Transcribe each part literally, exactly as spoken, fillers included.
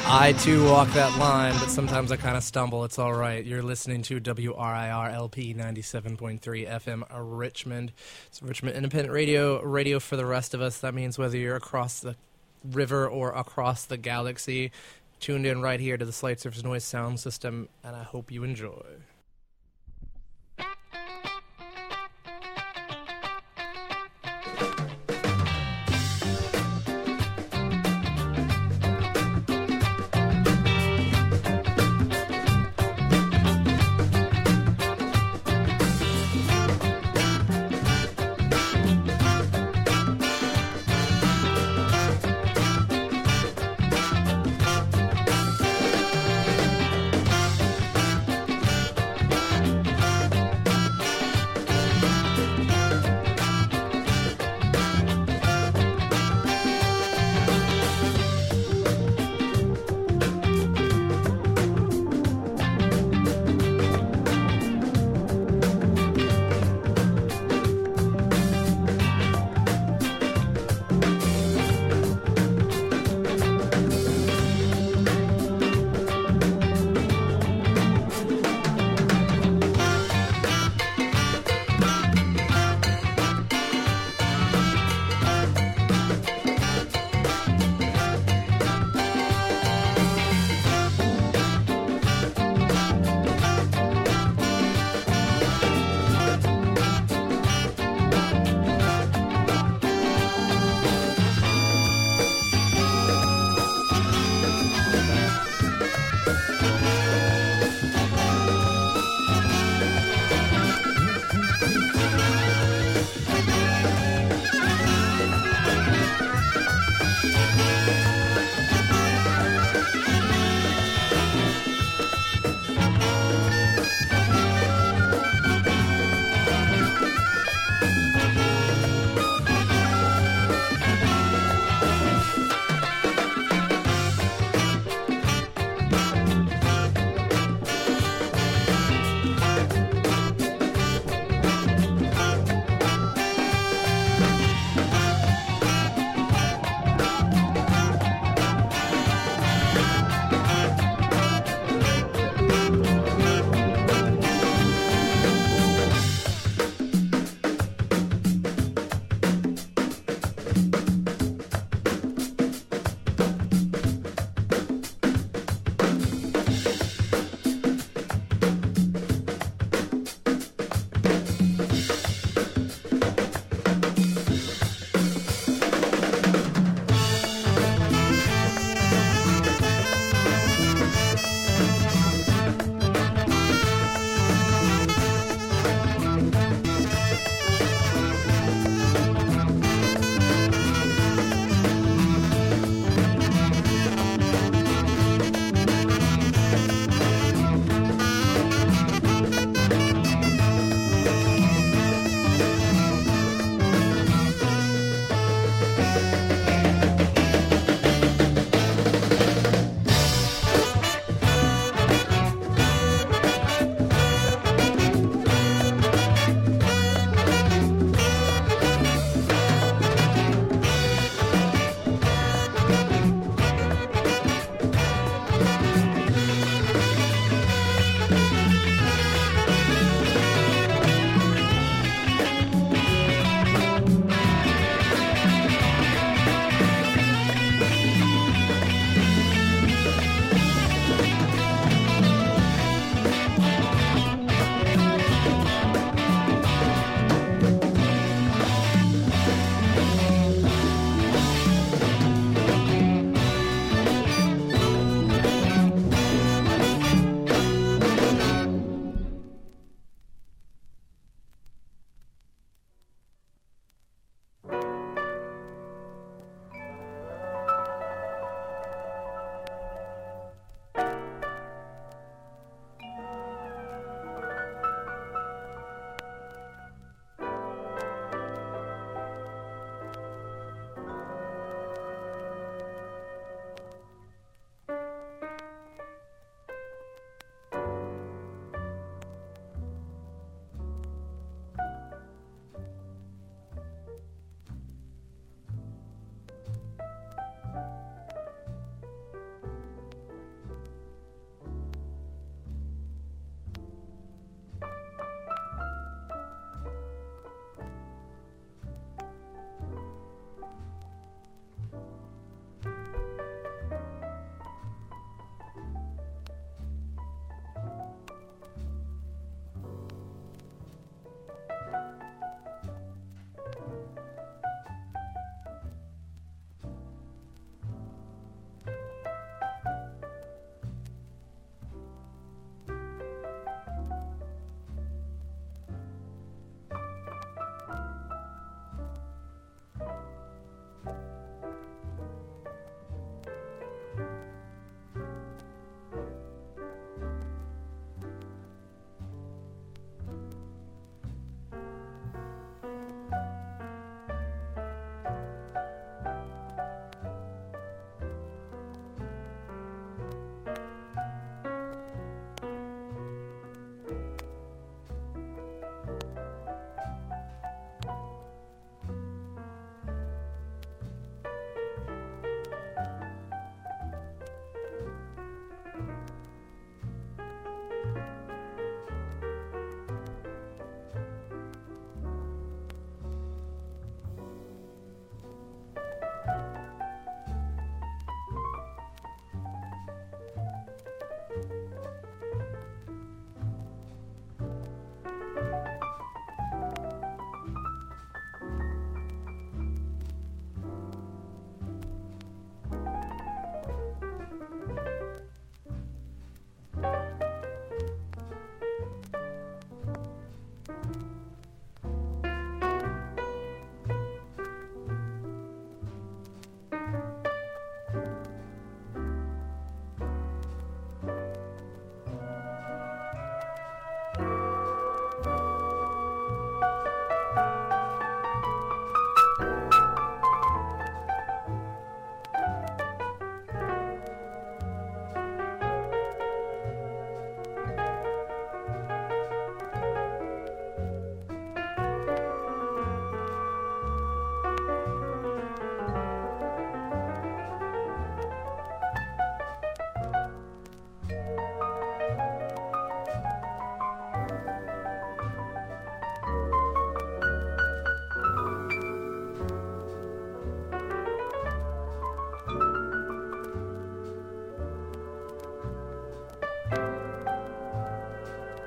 I too walk that line, but sometimes I kind of stumble. It's all right. You're listening to W R I R L P ninety-seven point three F M Richmond. It's Richmond Independent Radio, radio for the rest of us. That means whether you're across the river or across the galaxy, tuned in right here to the Slight Surface Noise sound system, and I hope you enjoy.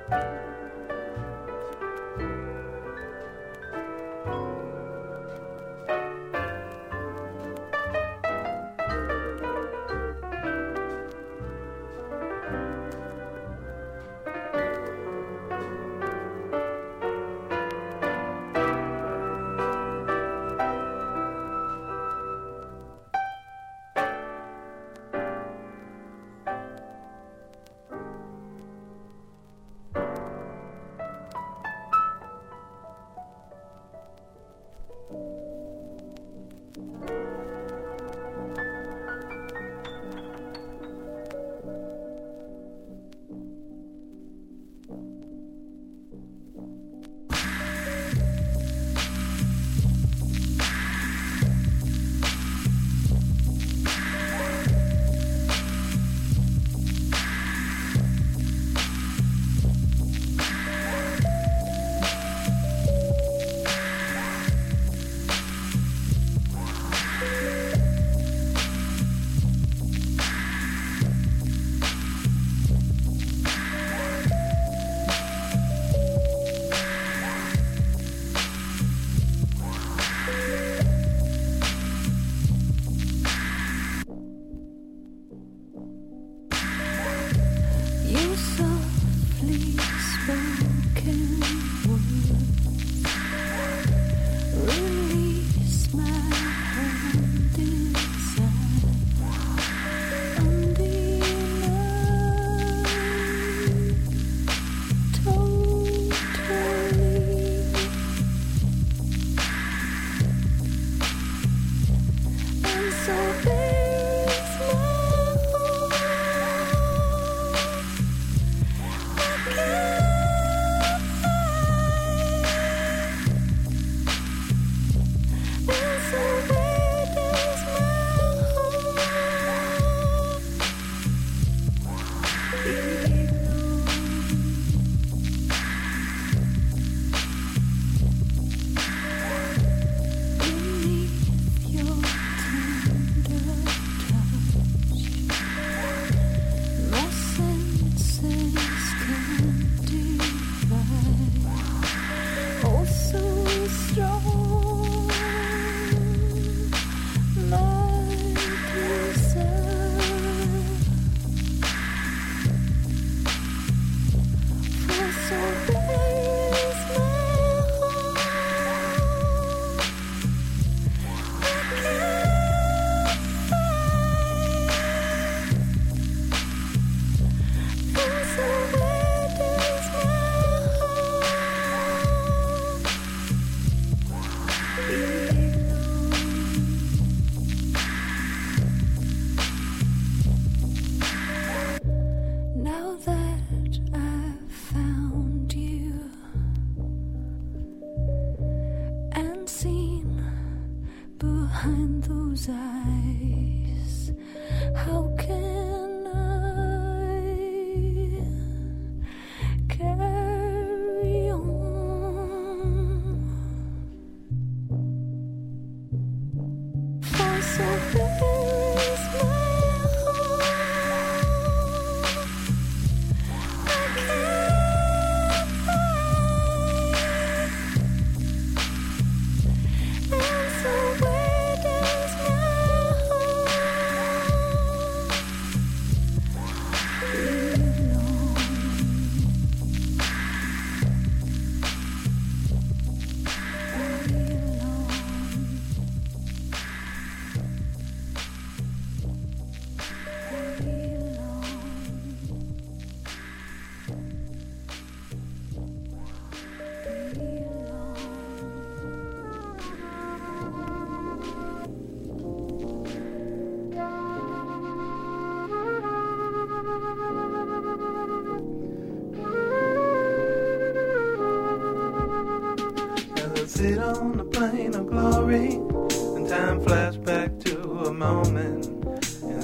sit on the plane of glory, and time flashed back to a moment in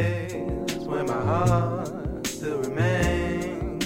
space where my heart still remains.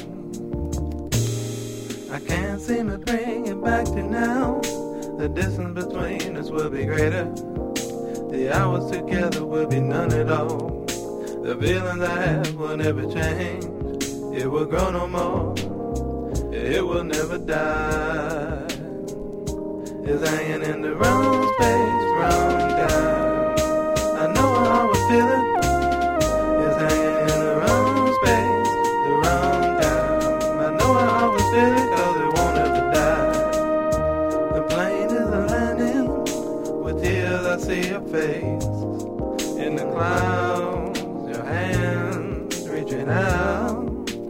I can't seem to bring it back to now. The distance between us will be greater. The hours together will be none at all. The feelings I have will never change. It will grow no more. it will never die. It's hanging in the wrong space, wrong time. I know how I feel it. It's hanging in the wrong space, the wrong time. I know how I feel it, cause it won't ever die. The plane is landing, with tears I see your face. In the clouds, your hands reaching out.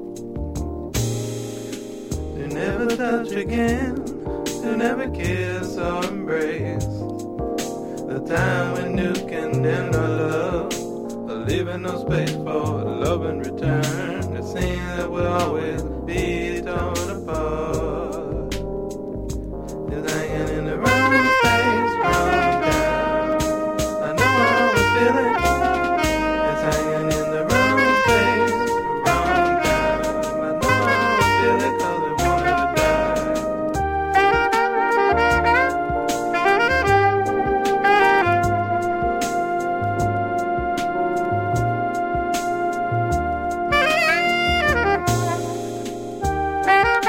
To never touch again, to never kiss or embrace. The time when you condemn our love, but leaving no space for love in return. It seems that we'll always be torn apart. It's hanging in the wrong space, wrong time. I know how I feel it. It's hanging in the wrong space, wrong time. I know how I feel it, cause it won't ever die. Thank you.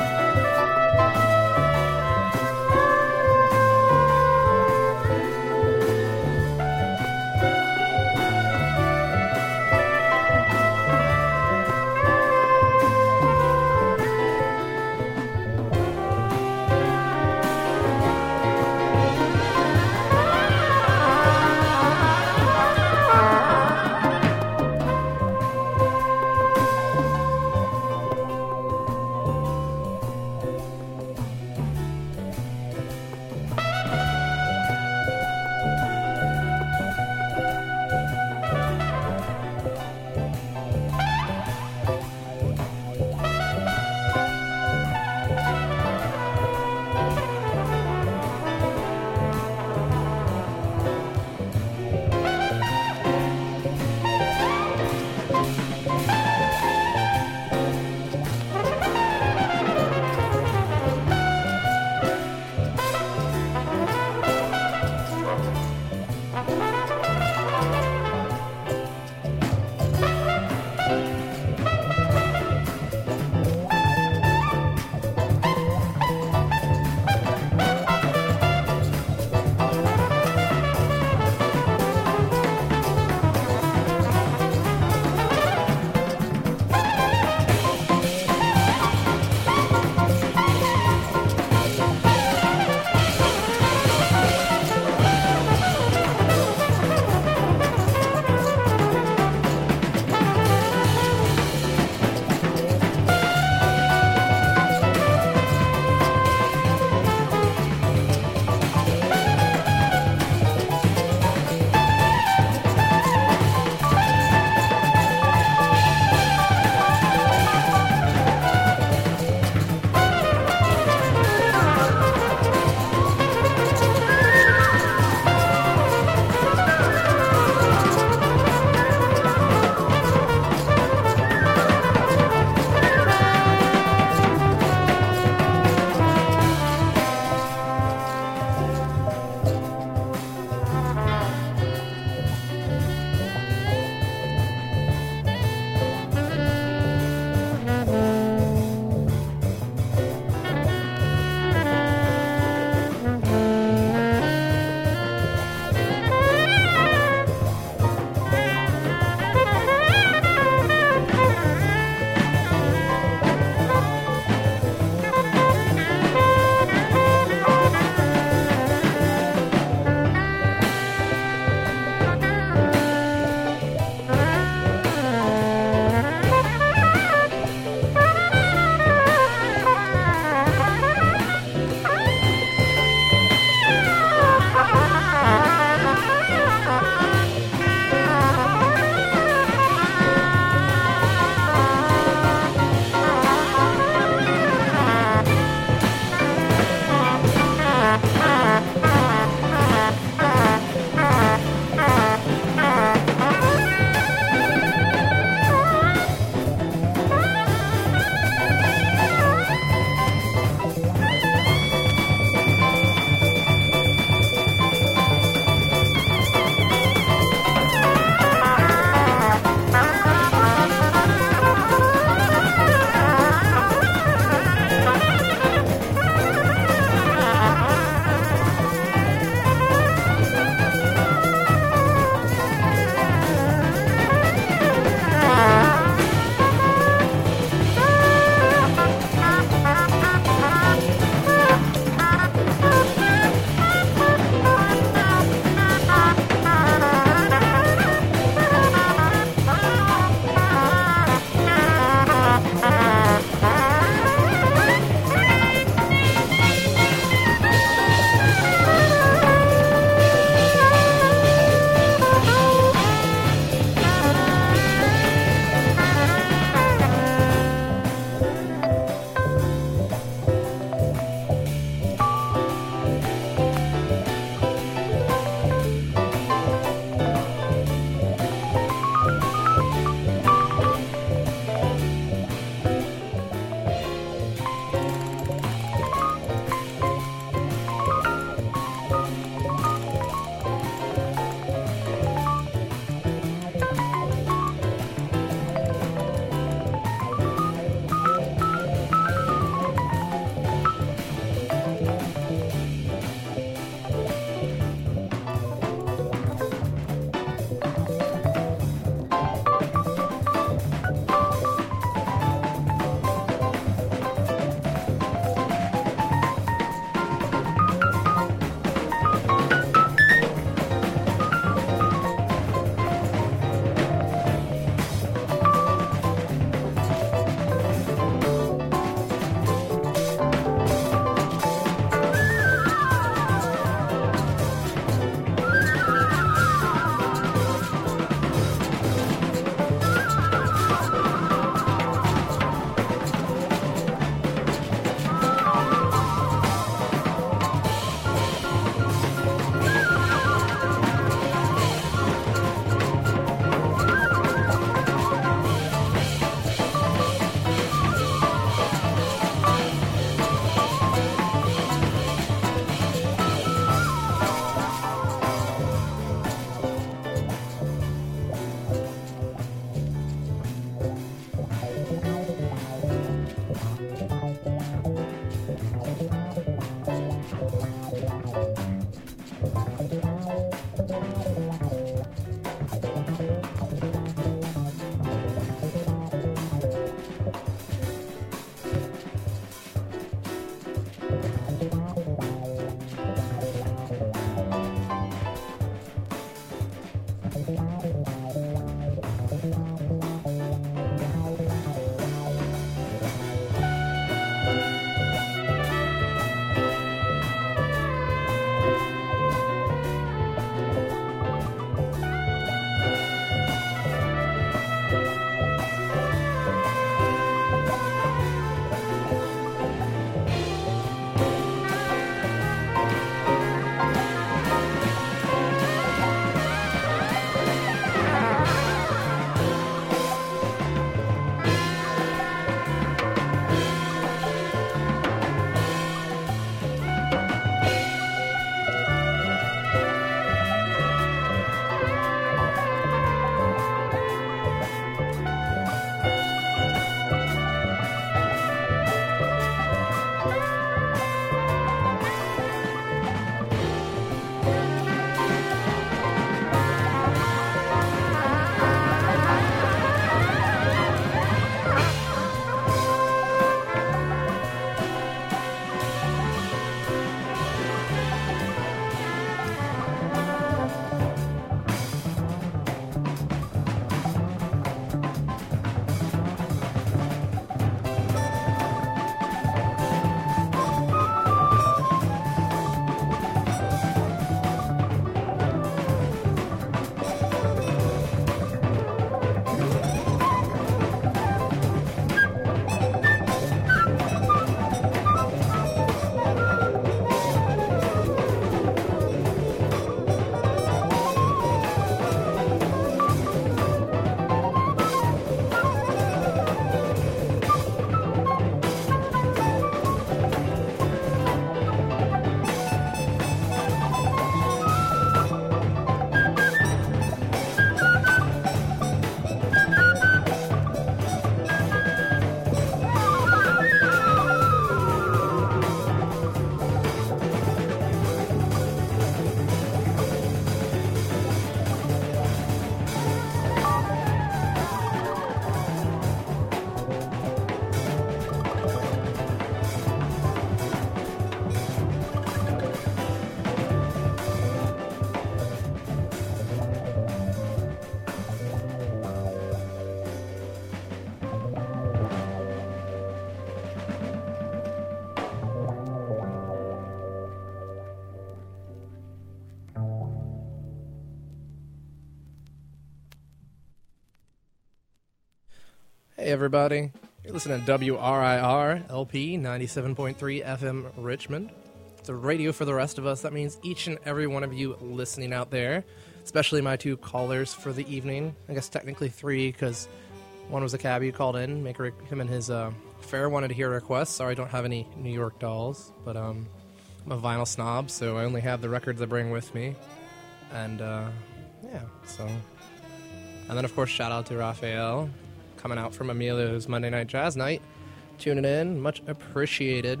Hey everybody, you're listening to W R I R L P ninety-seven point three F M Richmond. It's a radio for the rest of us. That means each and every one of you listening out there, especially my two callers for the evening. I guess technically three, because one was a cabbie who called in. Make re- him and his uh, fare wanted to hear requests. Sorry, I don't have any New York Dolls, but um, I'm a vinyl snob, so I only have the records I bring with me. And uh, yeah, so. And then of course, shout out to Raphael, coming out from Emilio's Monday Night Jazz Night, tuning in, much appreciated.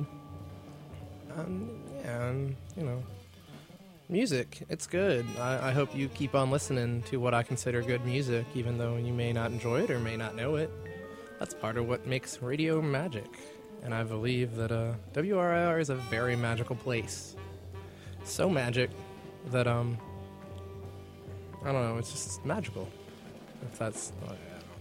Um, yeah, and, you know, music, it's good. I, I hope you keep on listening to what I consider good music, even though you may not enjoy it or may not know it. That's part of what makes radio magic. And I believe that uh, W R I R is a very magical place. So magic that, um, I don't know, it's just magical. If that's... Uh,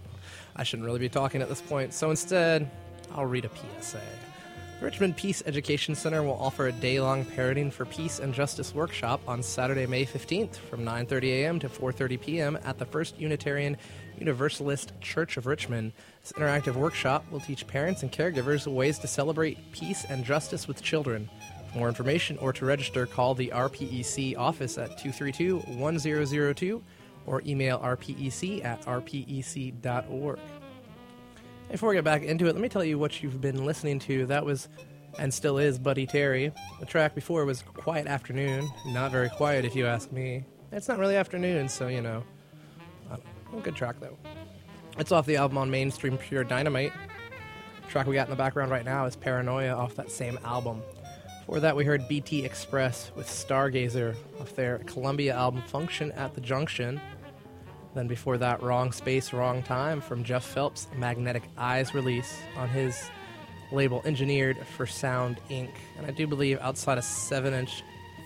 I shouldn't really be talking at this point, so instead, I'll read a P S A. The Richmond Peace Education Center will offer a day-long Parenting for Peace and Justice workshop on Saturday, May fifteenth from nine thirty a.m. to four thirty p.m. at the First Unitarian Universalist Church of Richmond. This interactive workshop will teach parents and caregivers ways to celebrate peace and justice with children. For more information or to register, call the R P E C office at two three two, one zero zero two or email r p e c at r p e c dot org. Before we get back into it, let me tell you what you've been listening to. That was, and still is, Buddy Terry. The track before was Quiet Afternoon. Not very quiet, if you ask me. It's not really afternoon, so, you know. Uh, a good track, though. It's off the album On Mainstream Pure Dynamite. The track we got in the background right now is Paranoia off that same album. Before that, we heard B T Express with Stargazer off their Columbia album Function at the Junction. Then before that, Wrong Space, Wrong Time from Jeff Phelps' Magnetic Eyes release on his label Engineered for Sound, Incorporated. And I do believe outside a seven inch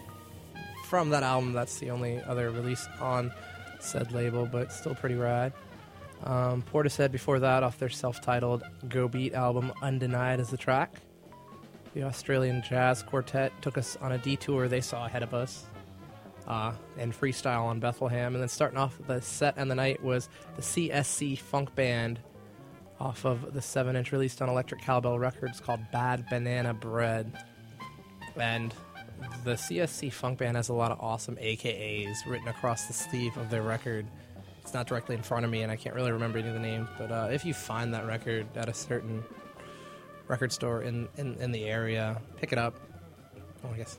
from that album, that's the only other release on said label, but still pretty rad. Um, Portishead before that off their self-titled Go Beat album, Undenied is the track. The Australian Jazz Quartet took us on a detour they saw ahead of us. Uh, and Freestyle on Bethlehem. And then starting off the set and the night was the C S C Funk Band off of the seven inch released on Electric Cowbell Records called Bad Banana Bread. And the C S C Funk Band has a lot of awesome A K As written across the sleeve of their record. It's not directly in front of me, and I can't really remember any of the names, but uh, if you find that record at a certain record store in, in, in the area, pick it up. Well, I guess...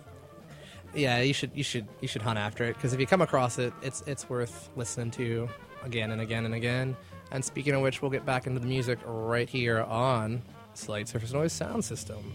Yeah, you should you should you should hunt after it, because if you come across it, it's it's worth listening to again and again and again. And speaking of which, we'll get back into the music right here on Slight Surface Noise Sound System.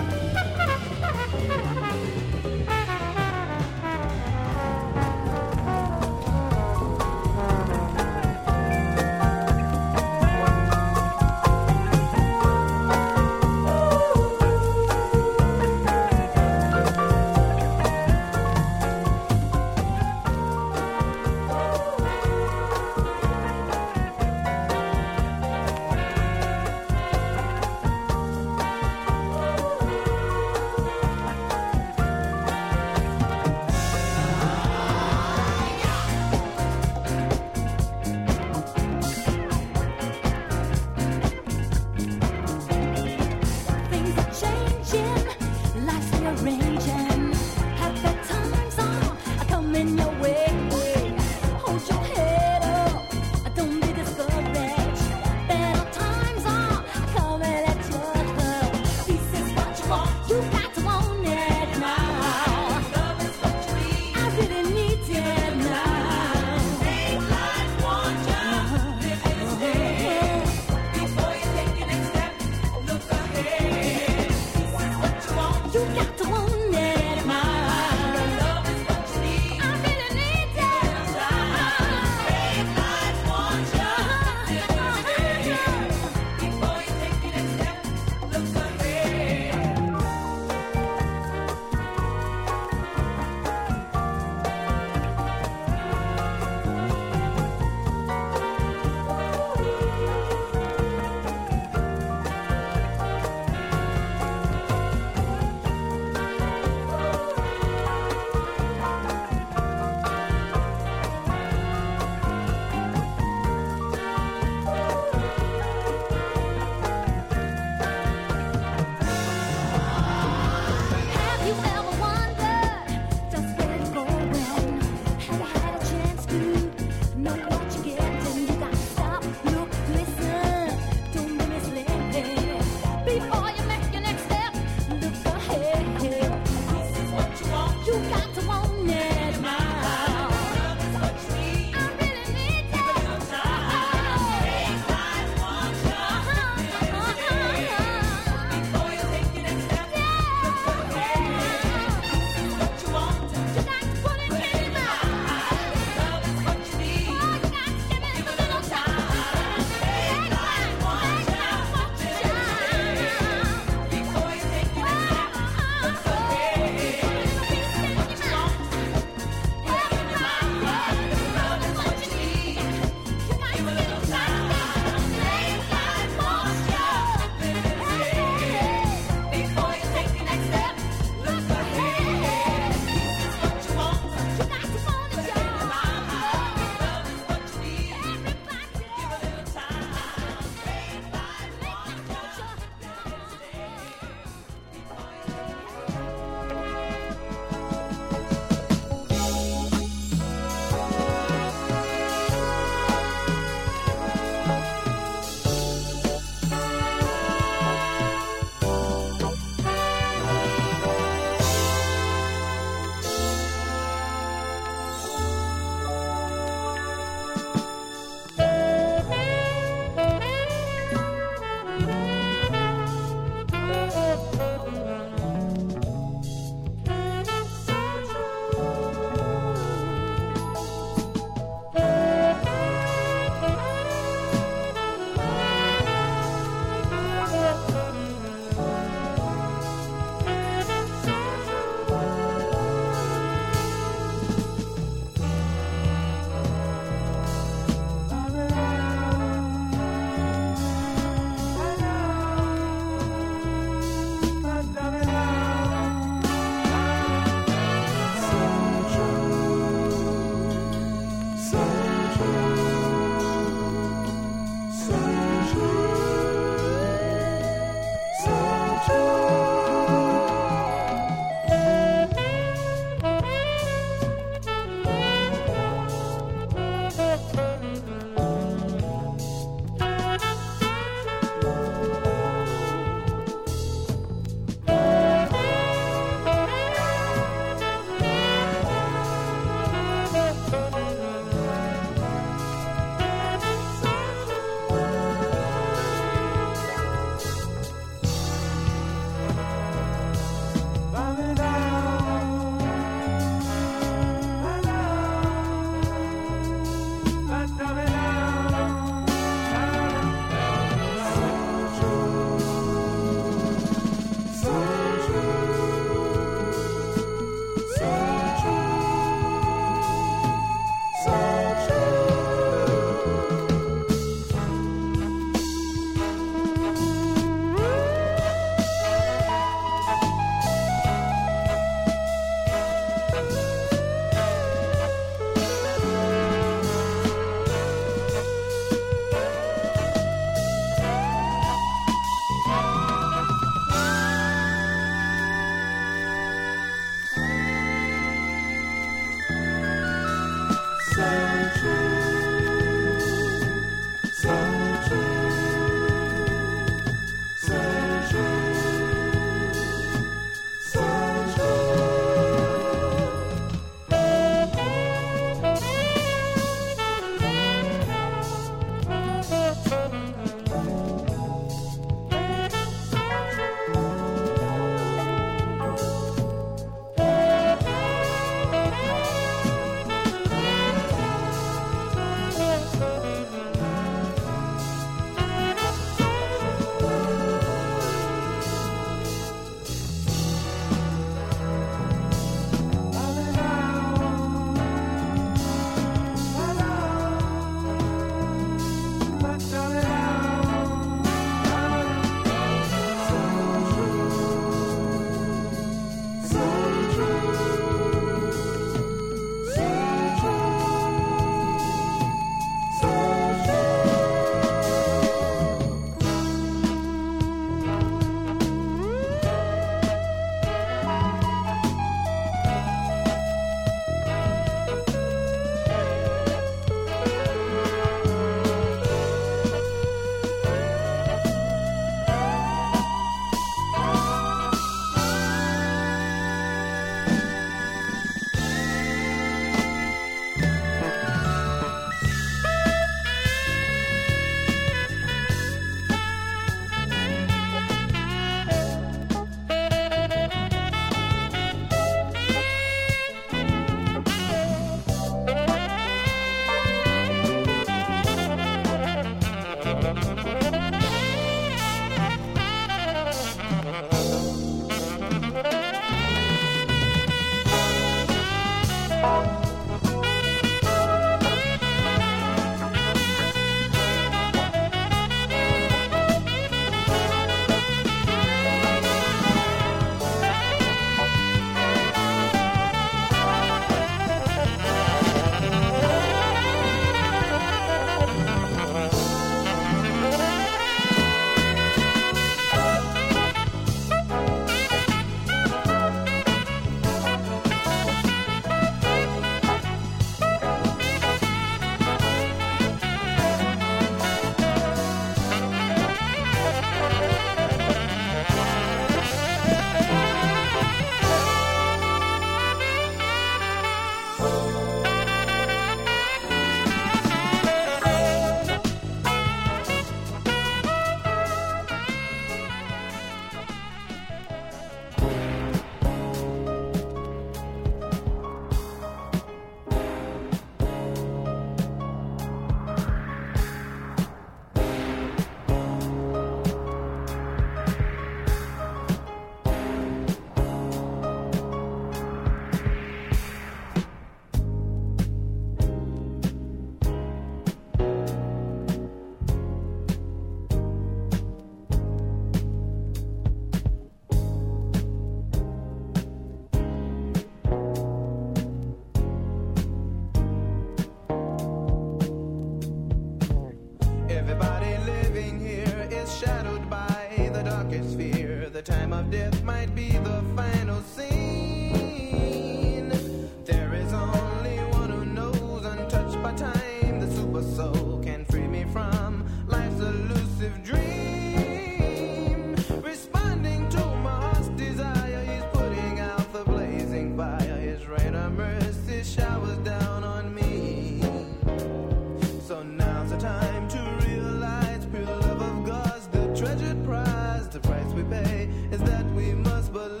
darkest fear. The time of death might be the final scene. There is only one who knows, untouched by time. The super soul can free me from life's elusive dream. Responding to my heart's desire, he's putting out the blazing fire. His rain of mercy showers down on me. So now's the time to realize pure love of God's the treasured prize. The price we pay is that we must believe.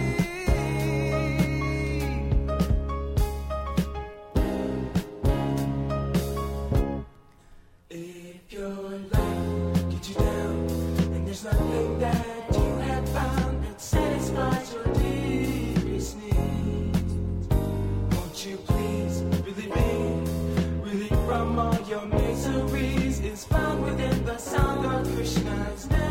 If your life gets you down and there's nothing that you have found that satisfies your deepest needs, won't you please believe me? Relief from all your miseries is found within the sound of Krishna's name.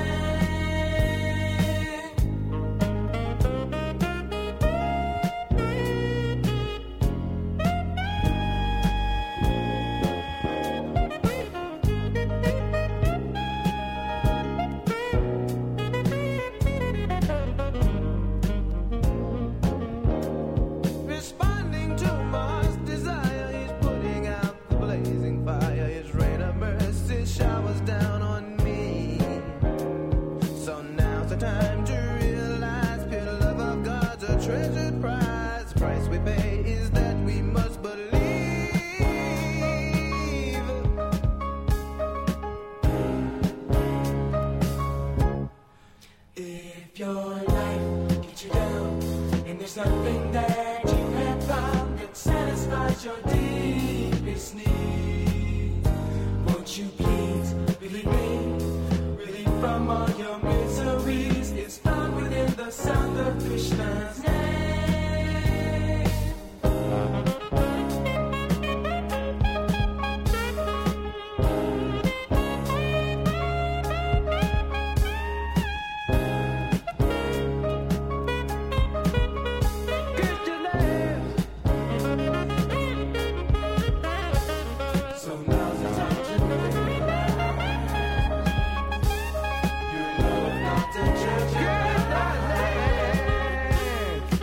Responding to my heart's desire, he's putting out the blazing fire. His rain of mercy showers down on me. So now's the time to realize pure love of God's a treasured prize. The price we pay is that we must believe. If your life gets you down and there's nothing that you have found that satisfies your deepest need, won't you please believe me? Relief from all your miseries is found within the sound of Krishna's name. So now's the time to realize your love not to judge your life.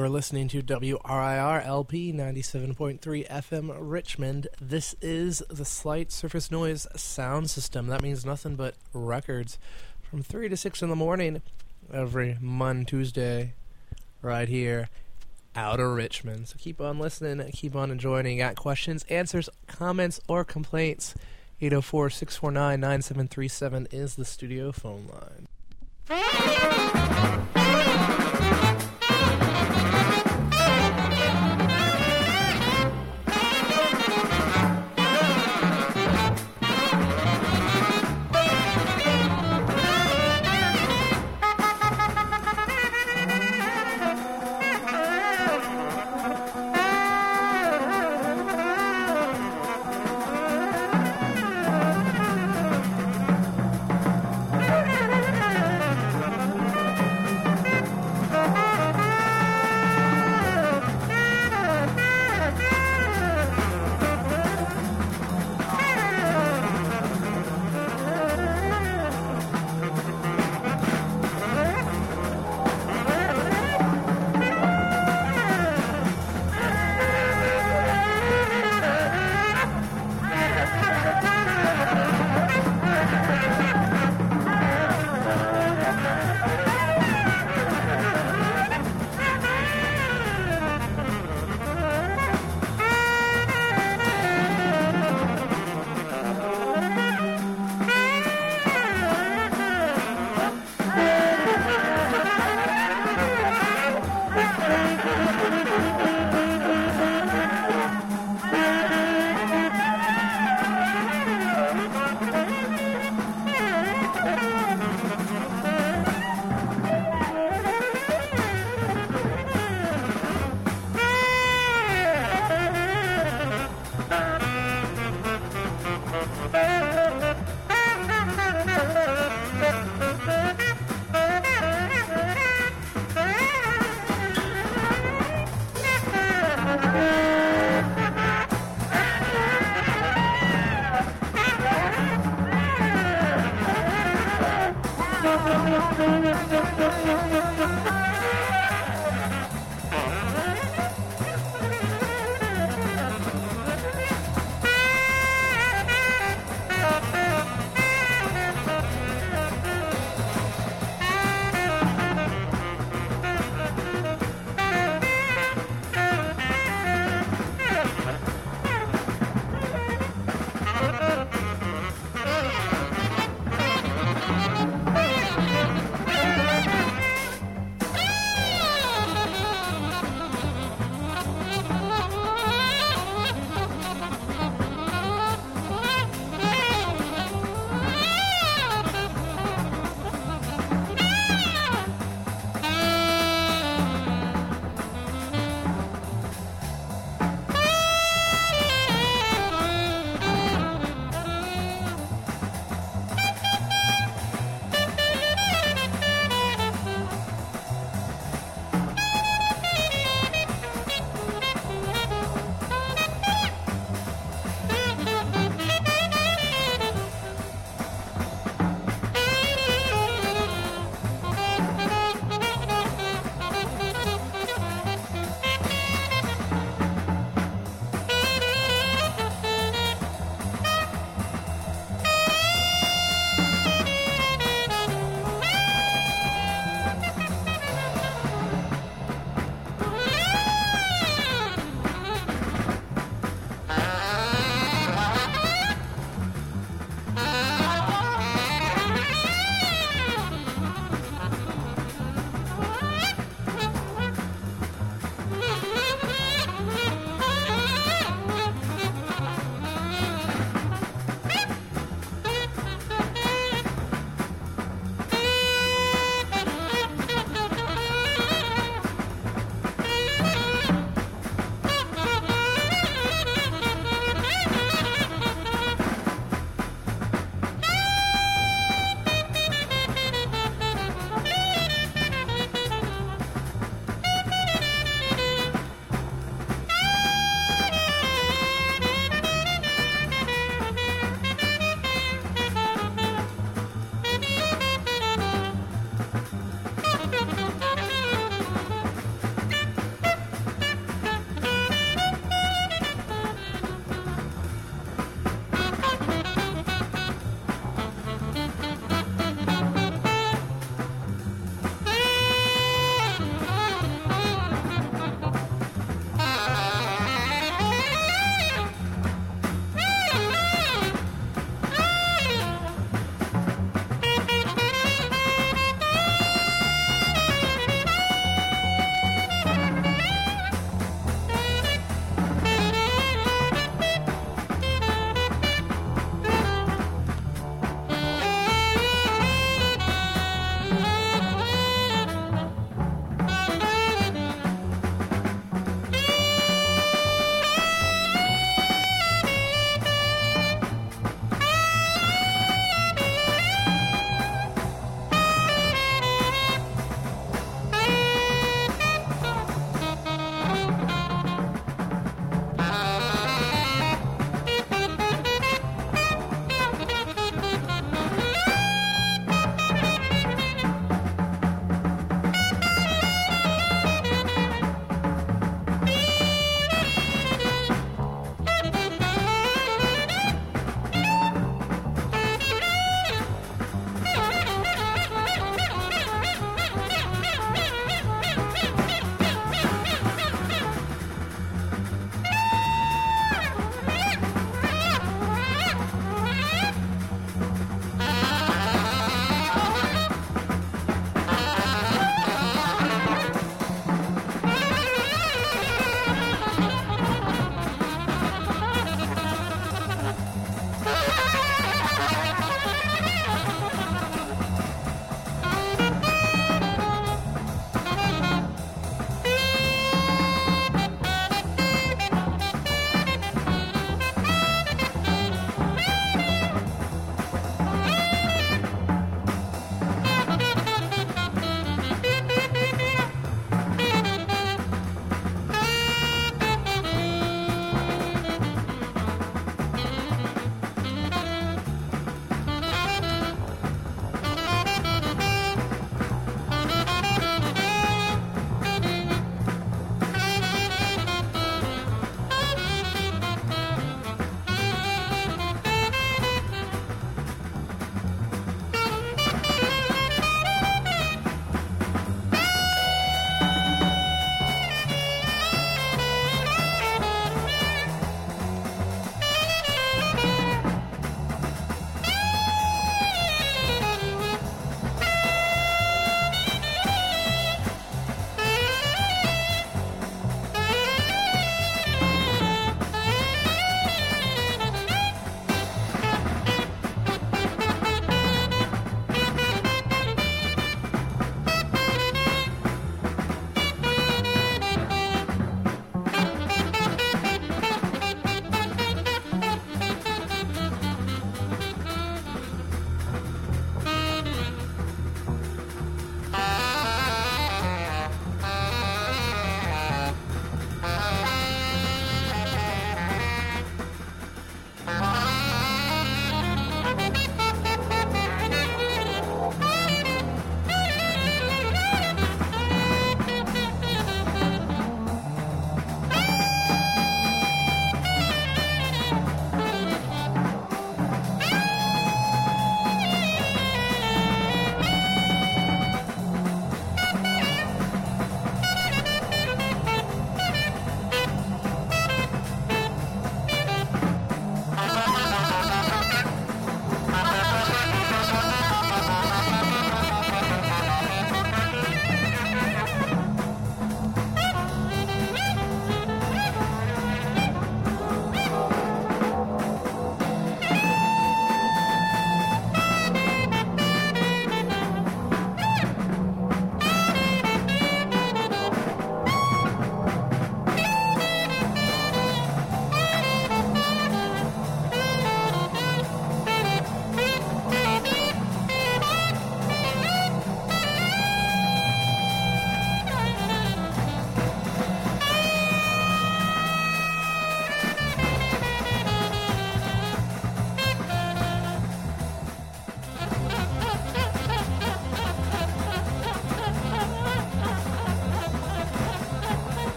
You're listening to W R I R L P ninety-seven point three F M Richmond. This is the Slight Surface Noise sound system. That means nothing but records from three to six in the morning every Monday, Tuesday, right here out of Richmond. So keep on listening, keep on enjoying. You got questions, answers, comments, or complaints? eight oh four, six four nine, nine seven three seven is the studio phone line.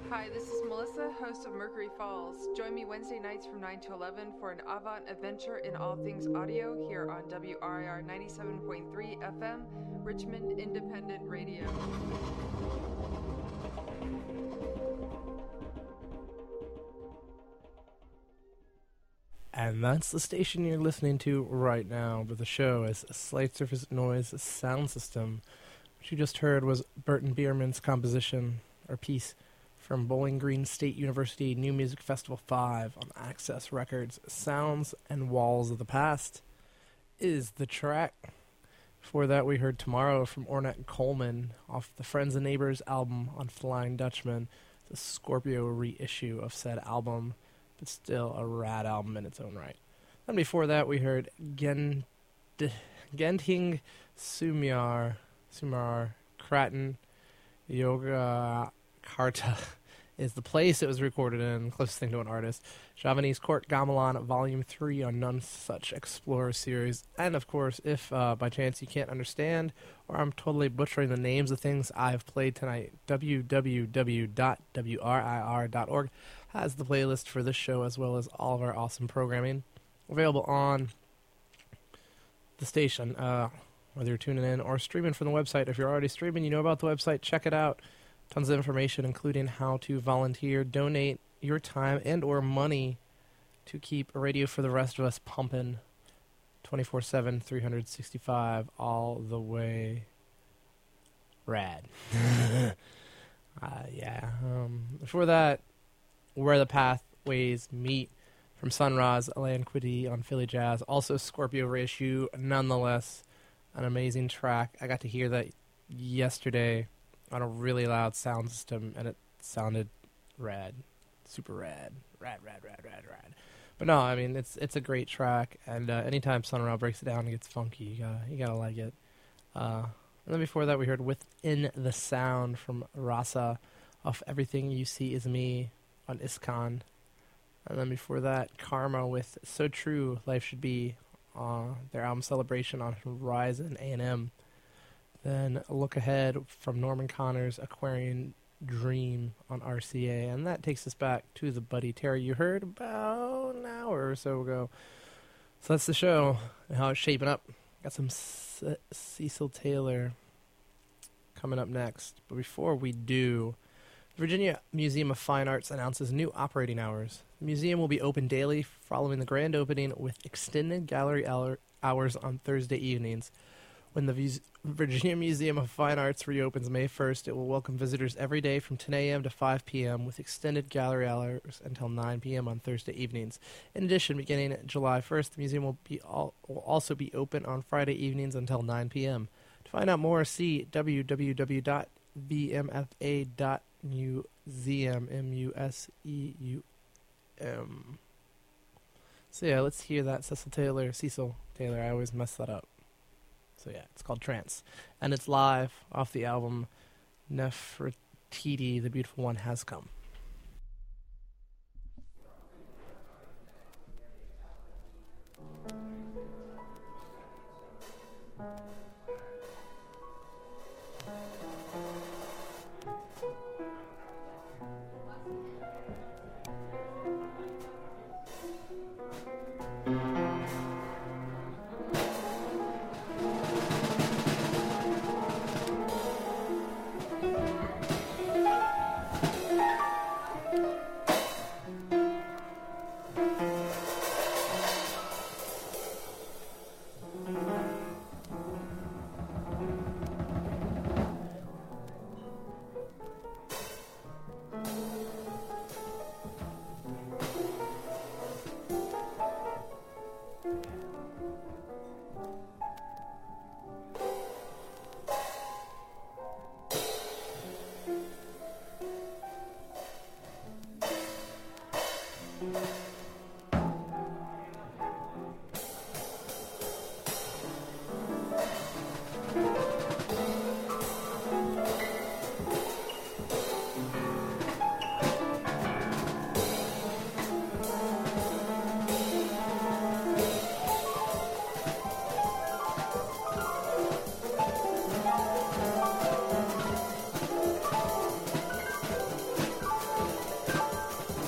Hi, this is Melissa, host of Mercury Falls. Join me Wednesday nights from nine to eleven for an avant adventure in all things audio here on W R I R ninety-seven point three F M, Richmond Independent Radio. And that's the station you're listening to right now, but the show is Slight Surface Noise Sound System. What you just heard was Burton Bierman's composition, or piece, from Bowling Green State University New Music Festival five on Access Records. Sounds and Walls of the Past is the track. Before that, we heard Tomorrow from Ornette Coleman off the Friends and Neighbors album on Flying Dutchman, the Scorpio reissue of said album, but still a rad album in its own right. Then before that, we heard Gent- Genting Sumyar, Sumar Kraton, Yoga Karta is the place it was recorded in, closest thing to an artist. Javanese Court Gamelan Volume three on None Such Explorer series. And of course, if uh, by chance you can't understand, or I'm totally butchering the names of things I've played tonight, w w w dot w r i r dot org has the playlist for this show as well as all of our awesome programming available on the station, uh, whether you're tuning in or streaming from the website. If you're already streaming, you know about the website, check it out. Tons of information, including how to volunteer, donate your time and or money to keep Radio for the Rest of Us pumping twenty-four seven, three hundred sixty-five, all the way rad. uh, yeah. Um, before that, Where the Pathways Meet from Sunrise, Lanquidity on Philly Jazz. Also Scorpio reissue, nonetheless, an amazing track. I got to hear that yesterday on a really loud sound system, and it sounded rad. Super rad. Rad, rad, rad, rad, rad. But no, I mean, it's it's a great track, and uh, anytime Sun Ra breaks it down and gets funky, you gotta, you gotta like it. Uh, and then before that, we heard Within the Sound from Rasa off Everything You See Is Me on ISKCON. And then before that, Karma with So True, Life Should Be, uh, their album Celebration on Horizon A and M. Then a Look Ahead from Norman Connor's Aquarian Dream on R C A. And that takes us back to the Buddy Terry you heard about an hour or so ago. So that's the show and how it's shaping up. Got some C- Cecil Taylor coming up next. But before we do, the Virginia Museum of Fine Arts announces new operating hours. The museum will be open daily following the grand opening with extended gallery hour- hours on Thursday evenings. When the Vus- Virginia Museum of Fine Arts reopens May first, it will welcome visitors every day from ten a.m. to five p.m. with extended gallery hours until nine p.m. on Thursday evenings. In addition, beginning July first, the museum will, be all, will also be open on Friday evenings until nine p.m. To find out more, see w w w dot v m f a dot museum, M U S E U M. So yeah, let's hear that Cecil Taylor, Cecil Taylor, I always mess that up. So yeah, it's called Trance. And it's live off the album Nefertiti, The Beautiful One Has Come.